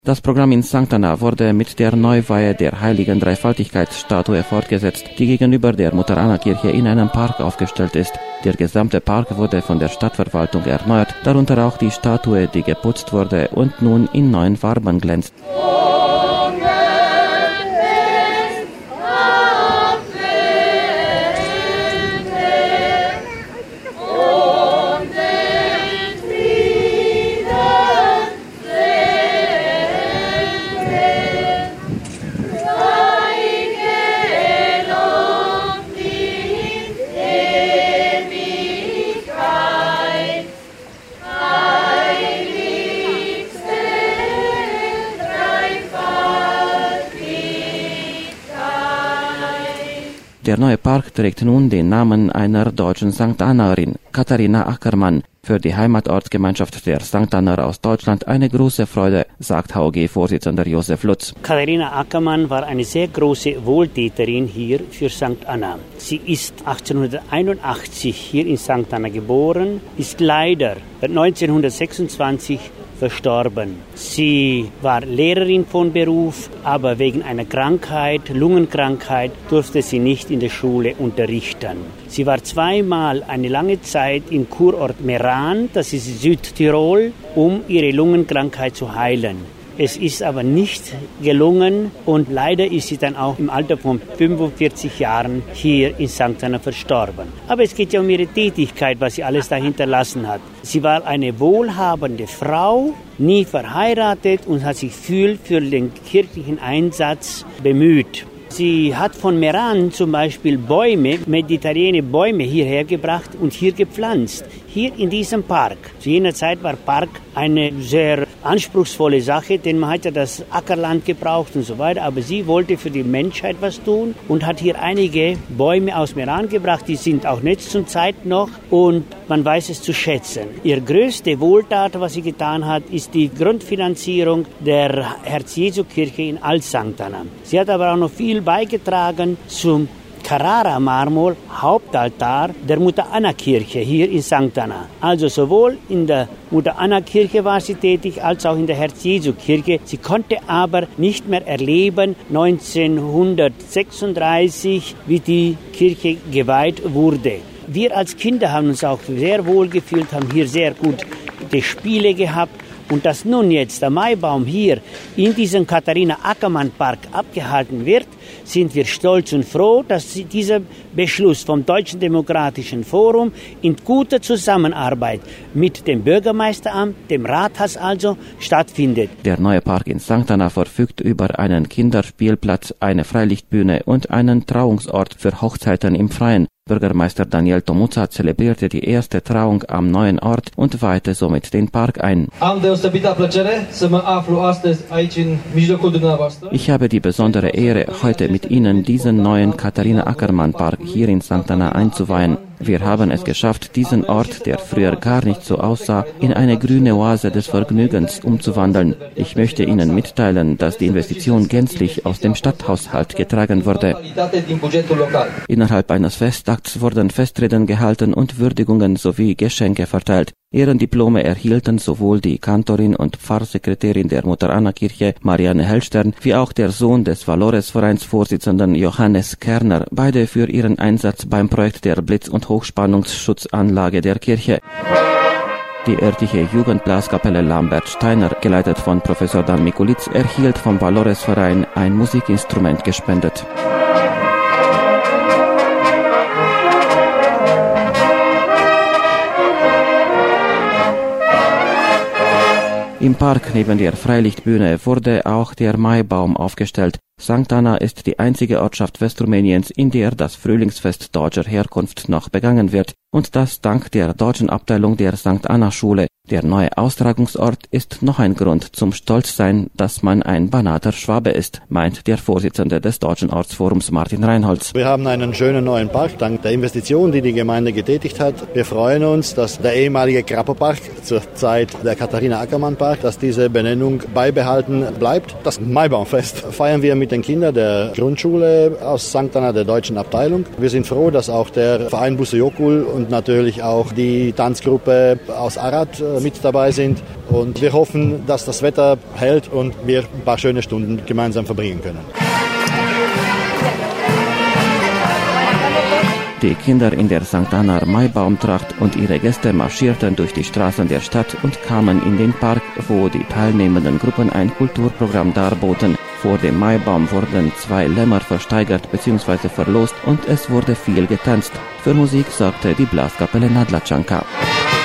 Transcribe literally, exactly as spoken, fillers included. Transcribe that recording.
Das Programm in Sankt Anna wurde mit der Neuweihe der heiligen Dreifaltigkeitsstatue fortgesetzt, die gegenüber der Mutter-Anna-Kirche in einem Park aufgestellt ist. Der gesamte Park wurde von der Stadtverwaltung erneuert, darunter auch die Statue, die geputzt wurde und nun in neuen Farben glänzt. Der neue Park trägt nun den Namen einer deutschen Sankt Annaerin, Katharina Ackermann. Für die Heimatortsgemeinschaft der Sankt Annaer aus Deutschland eine große Freude, sagt H O G-Vorsitzender Josef Lutz. Katharina Ackermann war eine sehr große Wohltäterin hier für Sankt Anna. Sie ist achtzehnhunderteinundachtzig hier in Sankt Anna geboren, ist leider neunzehnhundertsechsundzwanzig verstorben. Sie war Lehrerin von Beruf, aber wegen einer Krankheit, Lungenkrankheit, durfte sie nicht in der Schule unterrichten. Sie war zweimal eine lange Zeit im Kurort Meran, das ist Südtirol, um ihre Lungenkrankheit zu heilen. Es ist aber nicht gelungen und leider ist sie dann auch im Alter von fünfundvierzig Jahren hier in Sankt Anna verstorben. Aber es geht ja um ihre Tätigkeit, was sie alles da hinterlassen hat. Sie war eine wohlhabende Frau, nie verheiratet und hat sich viel für den kirchlichen Einsatz bemüht. Sie hat von Meran zum Beispiel Bäume, mediterrane Bäume hierher gebracht und hier gepflanzt. Hier in diesem Park. Zu jener Zeit war Park eine sehr anspruchsvolle Sache, denn man hat ja das Ackerland gebraucht und so weiter. Aber sie wollte für die Menschheit was tun und hat hier einige Bäume aus Meran gebracht. Die sind auch nicht zur Zeit noch und man weiß es zu schätzen. Ihre größte Wohltat, was sie getan hat, ist die Grundfinanzierung der Herz-Jesu-Kirche in Alt-Sankt Anna. Sie hat aber auch noch viel beigetragen zum Carrara-Marmor, Hauptaltar der Mutter-Anna-Kirche hier in Sankt Anna. Also sowohl in der Mutter-Anna-Kirche war sie tätig, als auch in der Herz-Jesu-Kirche. Sie konnte aber nicht mehr erleben, neunzehnhundertsechsunddreißig, wie die Kirche geweiht wurde. Wir als Kinder haben uns auch sehr wohl gefühlt, haben hier sehr gute Spiele gehabt. Und dass nun jetzt der Maibaum hier in diesem Katharina-Ackermann-Park abgehalten wird, sind wir stolz und froh, dass dieser Beschluss vom Deutschen Demokratischen Forum in guter Zusammenarbeit mit dem Bürgermeisteramt, dem Rathaus also, stattfindet. Der neue Park in Sankt Anna verfügt über einen Kinderspielplatz, eine Freilichtbühne und einen Trauungsort für Hochzeiten im Freien. Bürgermeister Daniel Tomuța zelebrierte die erste Trauung am neuen Ort und weihte somit den Park ein. Ich habe die besondere Ehre, heute mit Ihnen diesen neuen Katharina Ackermann Park hier in Sankt Anna einzuweihen. Wir haben es geschafft, diesen Ort, der früher gar nicht so aussah, in eine grüne Oase des Vergnügens umzuwandeln. Ich möchte Ihnen mitteilen, dass die Investition gänzlich aus dem Stadthaushalt getragen wurde. Innerhalb eines Festakts wurden Festreden gehalten und Würdigungen sowie Geschenke verteilt. Ehrendiplome erhielten sowohl die Kantorin und Pfarrsekretärin der Mutter-Anna-Kirche Marianne Hellstern wie auch der Sohn des Valores-Vereinsvorsitzenden Johannes Kerner, beide für ihren Einsatz beim Projekt der Blitz- und Hochspannungsschutzanlage der Kirche. Die örtliche Jugendblaskapelle Lambert Steiner, geleitet von Professor Dan Mikulitz, erhielt vom Valores-Verein ein Musikinstrument gespendet. Im Park neben der Freilichtbühne wurde auch der Maibaum aufgestellt. Sankt Anna ist die einzige Ortschaft Westrumäniens, in der das Frühlingsfest deutscher Herkunft noch begangen wird. Und das dank der deutschen Abteilung der Sankt Anna Schule. Der neue Austragungsort ist noch ein Grund zum Stolzsein, dass man ein Banater Schwabe ist, meint der Vorsitzende des Deutschen Ortsforums Martin Reinholz. Wir haben einen schönen neuen Park, dank der Investition, die die Gemeinde getätigt hat. Wir freuen uns, dass der ehemalige Krapperpark zur Zeit der Katharina Ackermann Park, dass diese Benennung beibehalten bleibt. Das Maibaumfest feiern wir mit mit den Kindern der Grundschule aus Sankt Anna, der deutschen Abteilung. Wir sind froh, dass auch der Verein Busse-Jokul und natürlich auch die Tanzgruppe aus Arad mit dabei sind. Und wir hoffen, dass das Wetter hält und wir ein paar schöne Stunden gemeinsam verbringen können. Die Kinder in der Sankt Anna Maibaumtracht und ihre Gäste marschierten durch die Straßen der Stadt und kamen in den Park, wo die teilnehmenden Gruppen ein Kulturprogramm darboten. Vor dem Maibaum wurden zwei Lämmer versteigert bzw. verlost und es wurde viel getanzt. Für Musik sorgte die Blaskapelle Nadlačanka.